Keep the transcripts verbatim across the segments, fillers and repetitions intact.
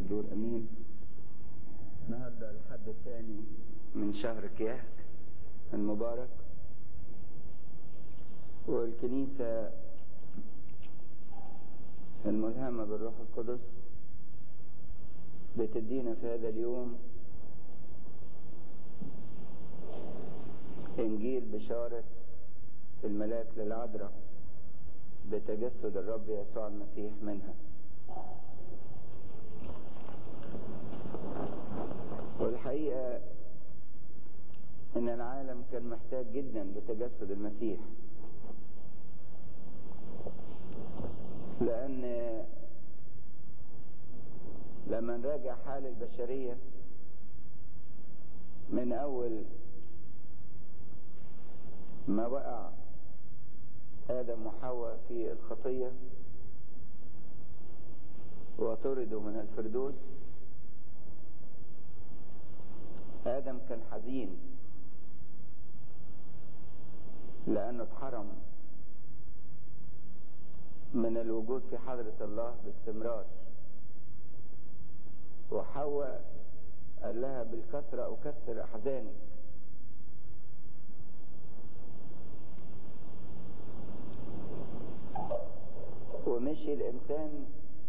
الدور أمين. النهارده الحد الثاني من شهر كياك المبارك، والكنيسة الملهمة بالروح القدس بتدينا في هذا اليوم إنجيل بشارة الملاك للعذراء بتجسد الرب يسوع المسيح منها. والحقيقة إن العالم كان محتاج جدا لتجسد المسيح، لأن لما نراجع حال البشرية من أول ما وقع آدم وحواء في الخطية وطردوا من الفردوس، آدم كان حزين لأنه اتحرم من الوجود في حضرة الله باستمرار، وحواء قال لها بالكثرة أكثر أحزانك. ومشي الإنسان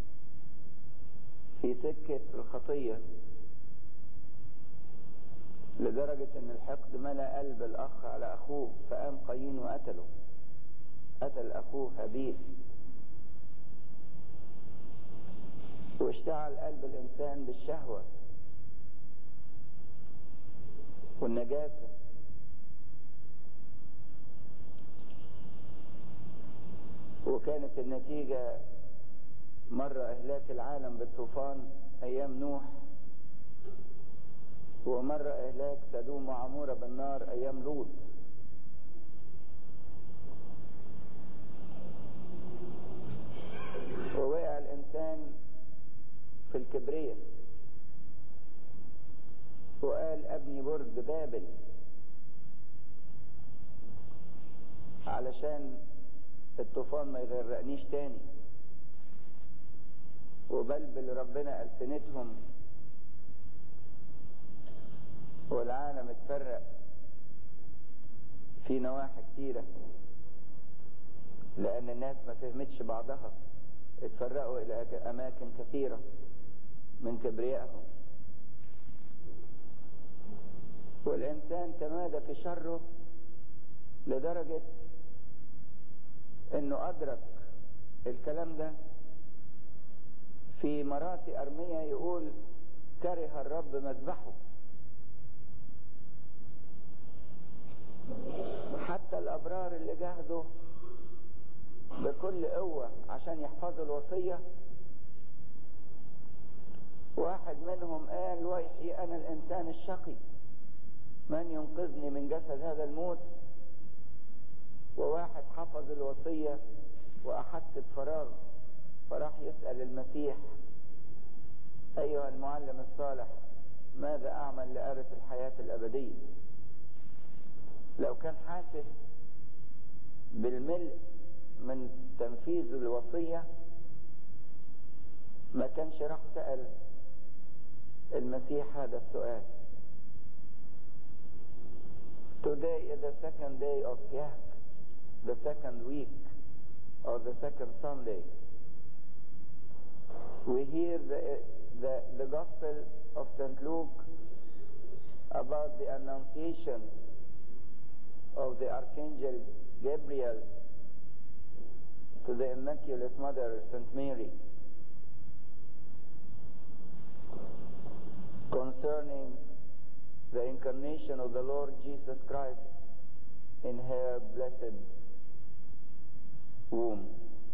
في سكة الخطية لدرجة ان الحقد ملأ قلب الاخ على اخوه، فقام قايين وقتله، قتل اخوه هابيل. واشتعل قلب الانسان بالشهوة والنجاسة، وكانت النتيجة مرة اهلاك العالم بالطوفان ايام نوح، ومرة إهلاك سدوم وعمورة بالنار أيام لوط. ووقع الإنسان في الكبرية وقال أبني برج بابل علشان الطوفان ما يغرقنيش تاني، وبلبل ربنا ألسنتهم، والعالم اتفرق في نواحي كتيرة لأن الناس ما فهمتش بعضها، اتفرقوا إلى أماكن كثيرة من كبريائهم، والإنسان تمادى في شره لدرجة إنه أدرك الكلام ده في مراتي أرمية، يقول كره الرب مذبحه. حتى الأبرار اللي جاهدوا بكل قوة عشان يحفظوا الوصية، واحد منهم قال ويحي أنا الإنسان الشقي، من ينقذني من جسد هذا الموت؟ وواحد حفظ الوصية وأحس بفراغ، فراح يسأل المسيح أيها المعلم الصالح ماذا أعمل لأرث الحياة الأبدية؟ لو كان حاسس بالملء من تنفيذ الوصية ما كانش راح سأل المسيح هذا السؤال. Today is the second day of Kiyak, the second week or the second Sunday. We hear the, the, the Gospel of Saint Luke about the Annunciation of the Archangel Gabriel to the Immaculate Mother Saint Mary concerning the incarnation of the Lord Jesus Christ in her blessed womb.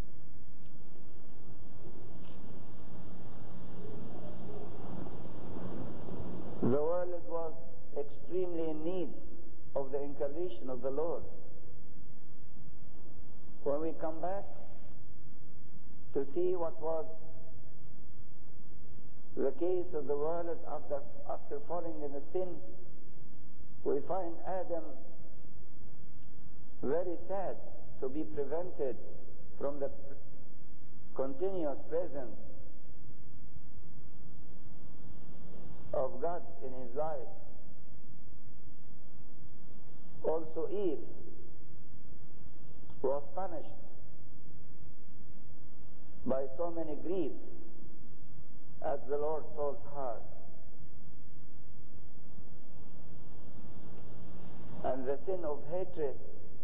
The world was extremely in need of the incarnation of the Lord. When we come back to see what was the case of the world after, after falling in the sin, we find Adam very sad to be prevented from the continuous presence of God in his life. Also Eve was punished by so many griefs as the Lord told her. And the sin of hatred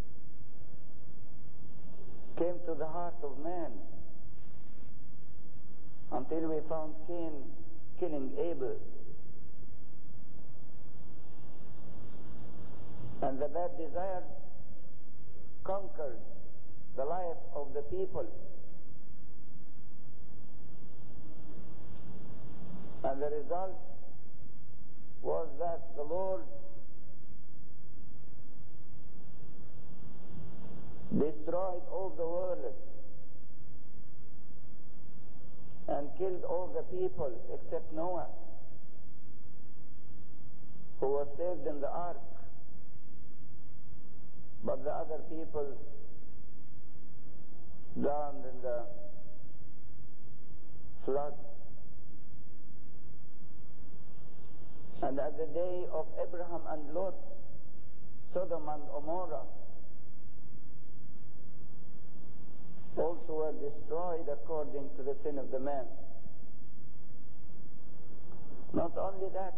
came to the heart of man until we found Cain killing Abel. And the bad desires conquered the life of the people. And the result was that the Lord destroyed all the world and killed all the people except Noah, who was saved in the ark. But the other people drowned in the flood. And at the day of Abraham and Lot, Sodom and Gomorrah also were destroyed according to the sin of the man. Not only that,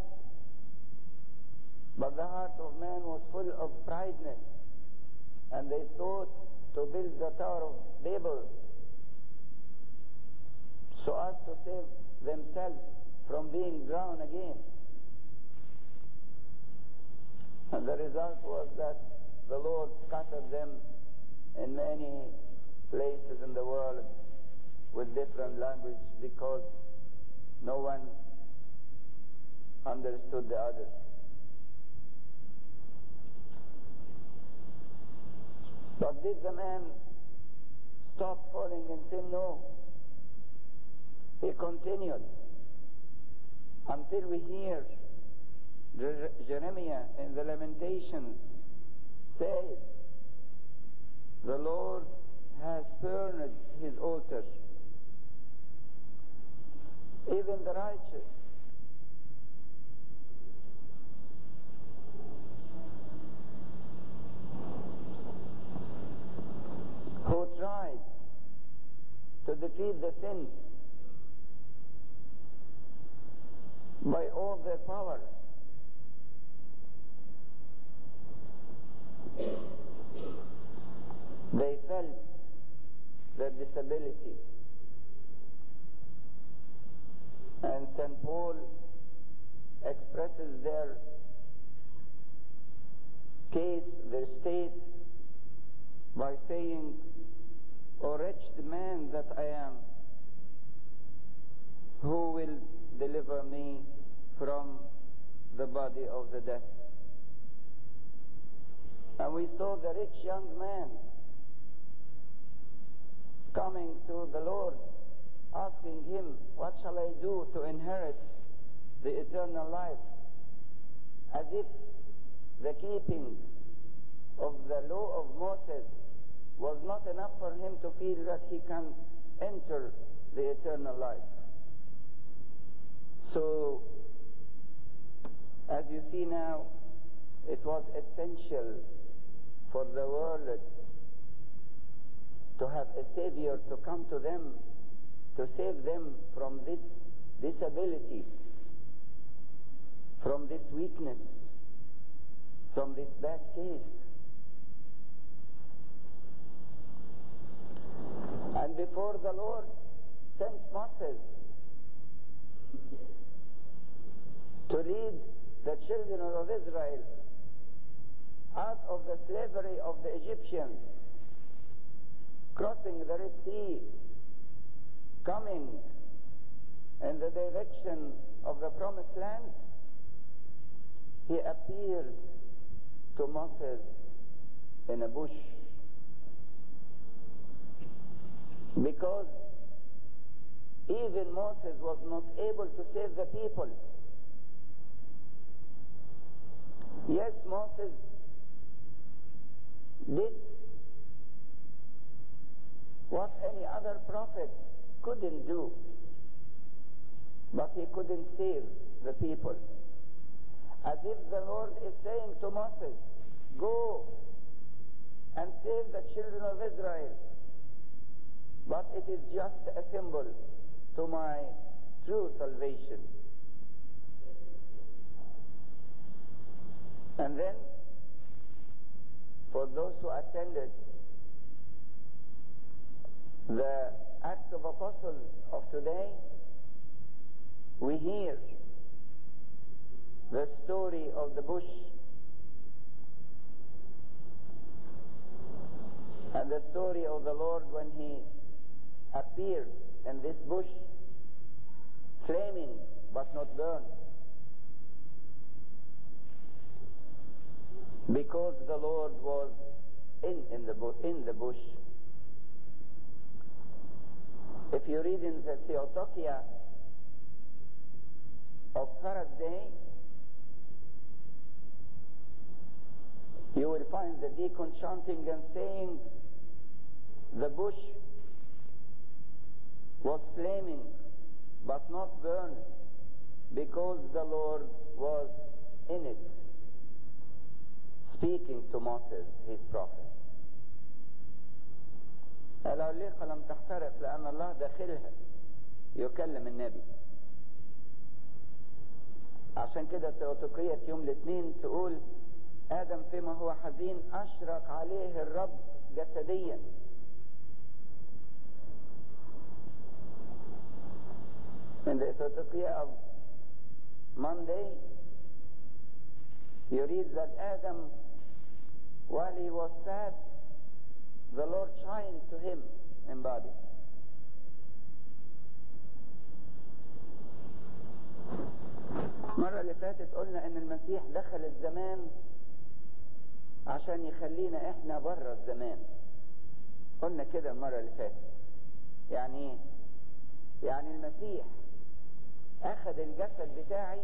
but the heart of man was full of prideness, and they thought to build the Tower of Babel so as to save themselves from being drowned again. And the result was that the Lord scattered them in many places in the world with different language, because no one understood the other. But did the man stop falling in sin? No. He continued until we hear Jeremiah in the Lamentations say, "The Lord has burned his altar. Even the righteous who tried to defeat the sin by all their power, they felt their disability." And Saint Paul expresses their case, their state, by saying, "O wretched man that I am, who will deliver me from the body of the death?" And we saw the rich young man coming to the Lord, asking him, "What shall I do to inherit the eternal life?" As if the keeping of the law of Moses was not enough for him to feel that he can enter the eternal life. So, as you see now, it was essential for the world to have a Savior to come to them, to save them from this disability, from this weakness, from this bad case. And before the Lord sent Moses to lead the children of Israel out of the slavery of the Egyptians, crossing the Red Sea, coming in the direction of the Promised Land, he appeared to Moses in a bush. Because even Moses was not able to save the people. Yes, Moses did what any other prophet couldn't do. but he couldn't save the people. As if the Lord is saying to Moses, go and save the children of Israel. But it is just a symbol to my true salvation. And then, for those who attended the Acts of Apostles of today, we hear the story of the bush and the story of the Lord when he appeared in this bush, flaming but not burned, because the Lord was in, in, the, bu- in the bush. If you read in the Theotokia of Thursday, you will find the deacon chanting and saying, the bush was flaming but not burned because the Lord was in it, speaking to Moses, his prophet. العليقة لم تحترق لأن الله داخلها يكلم النبي. عشان كده ثيوتوقية يوم الاثنين تقول آدم فيما هو حزين أشرق عليه الرب جسديا. In the Theotokia of Monday, you read that Adam, while he was sad, the Lord shined to him in body. المرة اللي فاتت قلنا ان المسيح دخل الزمان عشان يخلينا احنا بره الزمان. قلنا كده المرة اللي فاتت. يعني ايه؟ يعني المسيح اخذ الجسد بتاعي،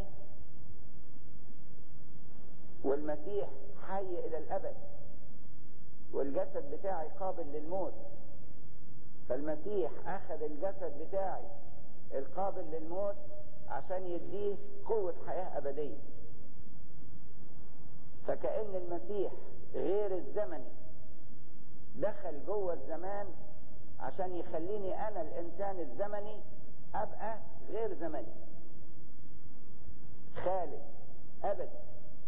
والمسيح حي الى الابد، والجسد بتاعي قابل للموت. فالمسيح اخذ الجسد بتاعي القابل للموت عشان يديه قوة حياة ابدية. فكأن المسيح غير الزمني دخل جوه الزمان عشان يخليني انا الانسان الزمني ابقى غير زمني، خالد ابدي.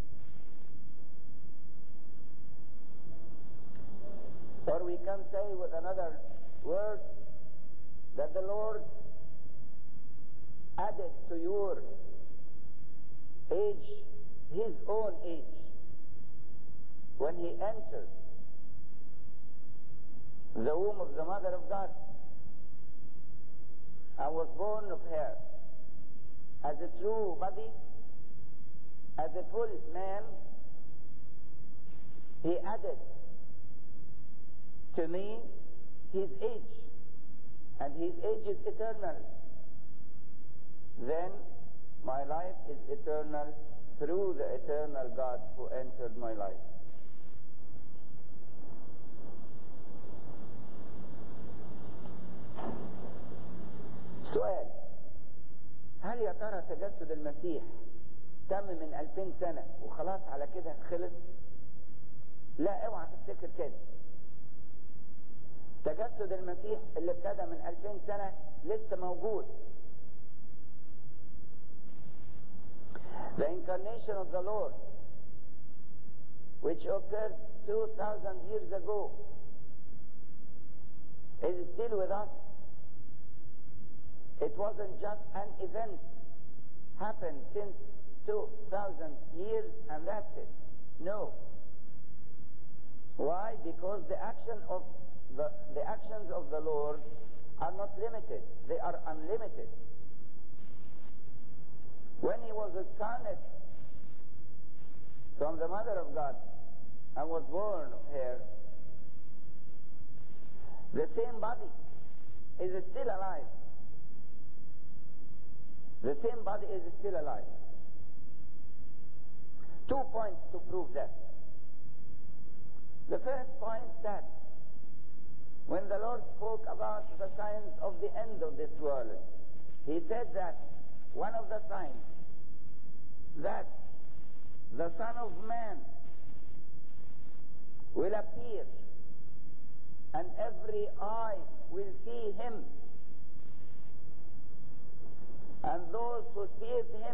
Or we can say with another word that the Lord added to your age his own age when he entered the womb of the Mother of God and was born of her as a true body, as a full man. He added to me his age, and his age is eternal. Then my life is eternal through the eternal God who entered my life. سؤال: هل يا ترى تجسد المسيح تم من ألفين سنة وخلاص على كده خلص؟ لا، اوعى تفتكر كده. تجسد المسيح اللي ابتدى من ألفين سنة لسه موجود. The incarnation of the Lord, which occurred two thousand years ago, is still with us. It wasn't just an event happened since two thousand years and that's it. No. Why? Because the action of the, the actions of the Lord are not limited. They are unlimited. When he was incarnate from the Mother of God and was born of her, the same body is still alive. The same body is still alive. Two points to prove that. The first point, that when the Lord spoke about the signs of the end of this world, he said that one of the signs that the Son of Man will appear and every eye will see him, and those who see him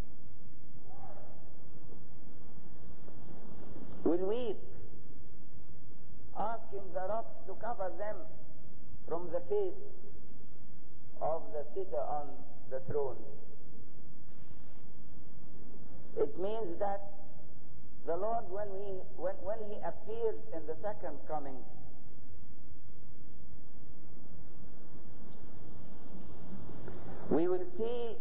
will weep, asking the rocks to cover them from the face of the sitter on the throne. It means that the Lord, when he, when, when he appears in the second coming, we will see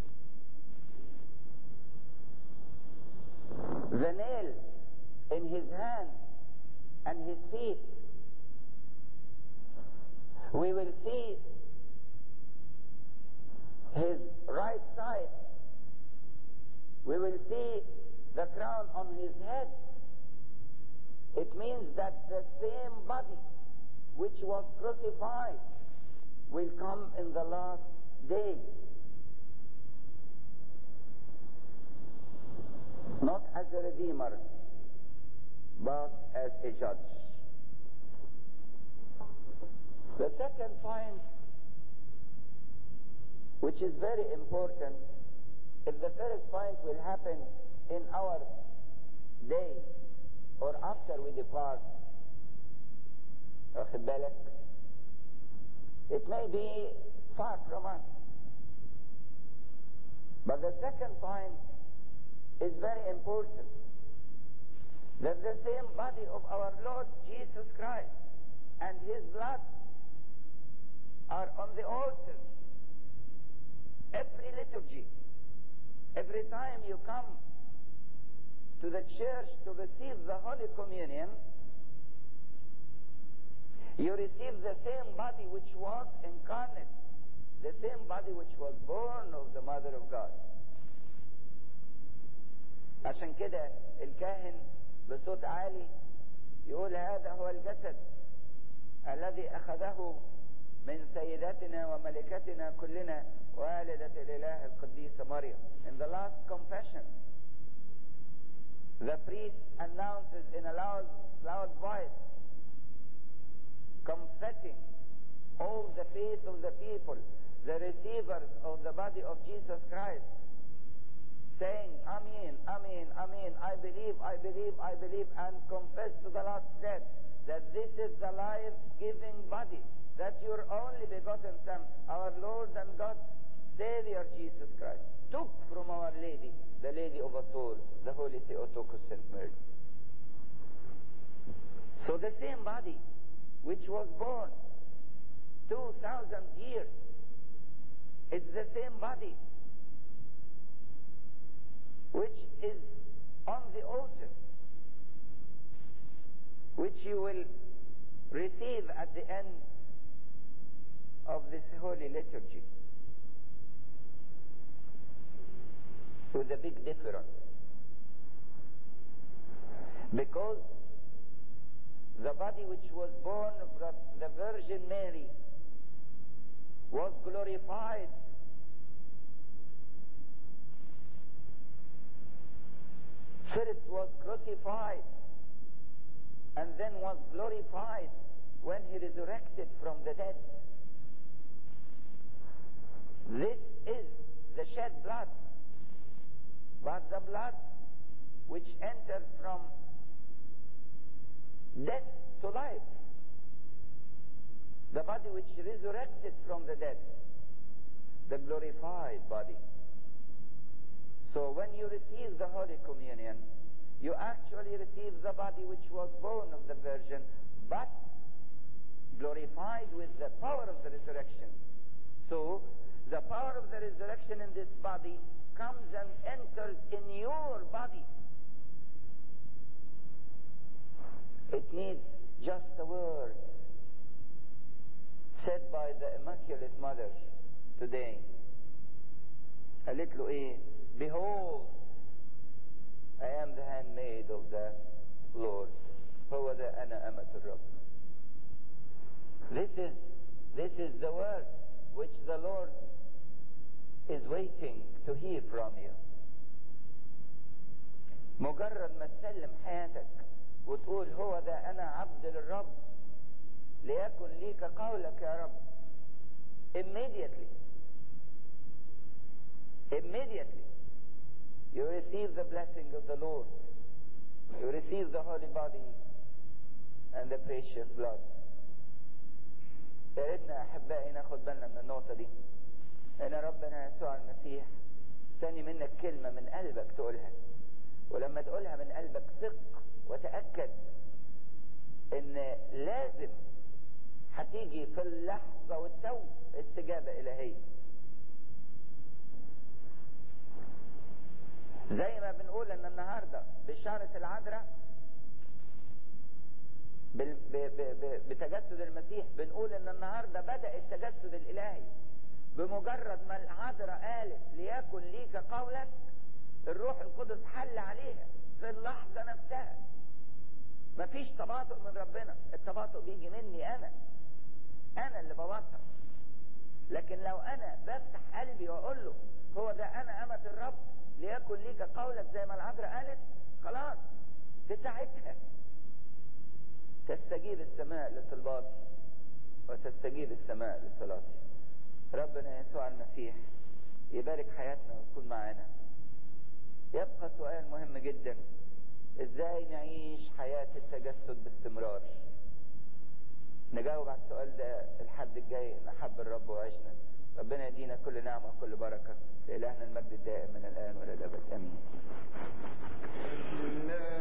the nails in his hands and his feet. We will see his right side. We will see the crown on his head. It means that the same body which was crucified will come in the last day. Not as a redeemer, but as a judge. The second point, which is very important, if the first point will happen in our day or after we depart, it may be far from us. But the second point is very important, that the same body of our Lord Jesus Christ and his blood are on the altar. Every liturgy, every time you come to the church to receive the Holy Communion, you receive the same body which was incarnate, the same body which was born of the Mother of God. عشان كده الكاهن بصوت عالي يقول هذا هو الجسد الذي أخذه من سيداتنا وملكتنا كلنا والدة الإله القديسة مريم. In the last confession, the priest announces in a loud, loud voice, confessing all the faith of the people, the receivers of the body of Jesus Christ, saying, Amen, Amen, Amen, I believe, I believe, I believe, and confess to the last breath that this is the life-giving body that your only begotten Son, our Lord and God, Savior Jesus Christ, took from Our Lady, the Lady of us all, the Holy Theotokos Saint Mary. So the same body which was born two thousand years, it's the same body which is on the altar, which you will receive at the end of this holy liturgy. With a big difference. Because the body which was born from the Virgin Mary was glorified. First was crucified and then was glorified when he resurrected from the dead. This is the shed blood, but the blood which entered from death to life, the body which resurrected from the dead, the glorified body. So when you receive the Holy Communion, you actually receive the body which was born of the Virgin, but glorified with the power of the resurrection. So the power of the resurrection in this body comes and enters in your body. It needs just a word said by the Immaculate Mother today. قالت له ايه? Behold, I am the handmaid of the Lord. هو ذا أنا أمة الرب. This is, this is the word which the Lord is waiting to hear from you. مجرد ما تسلم حياتك وتقول هو ده أنا عبد للرب ليكن ليك قولك يا رب, immediately immediately you receive the blessing of the Lord. You receive the holy body and the precious blood. يا ريتنا أحبائي ناخد بالنا من النقطة دي, أن ربنا يسوع المسيح استني منك كلمة من قلبك تقولها, ولما تقولها من قلبك ثق وتأكد ان لازم هتيجي في اللحظة والتو استجابة إلهية. زي ما بنقول ان النهاردة بشارة العذراء بتجسد المسيح, بنقول ان النهاردة بدأ التجسد الإلهي. بمجرد ما العذراء قالت ليكن ليك قولك, الروح القدس حل عليها في اللحظة نفسها. مفيش تباطؤ من ربنا, التباطؤ بيجي مني انا انا اللي ببطئ. لكن لو انا بفتح قلبي واقول له هو ده انا امة الرب ليكن ليك قولك زي ما العذراء قالت, خلاص في ساعتها تستجيب السماء لطلباتي وتستجيب السماء لصلاتي. ربنا يسوع المسيح يبارك حياتنا ويكون معانا. يبقى سؤال مهم جدا, ازاي نعيش حياة التجسد باستمرار؟ نجاوب على السؤال ده الحد الجاي ان احب الرب وعشنا. ربنا يدينا كل نعمة وكل بركة. لإلهنا المجد الدائم من الآن والى الأبد. آمين.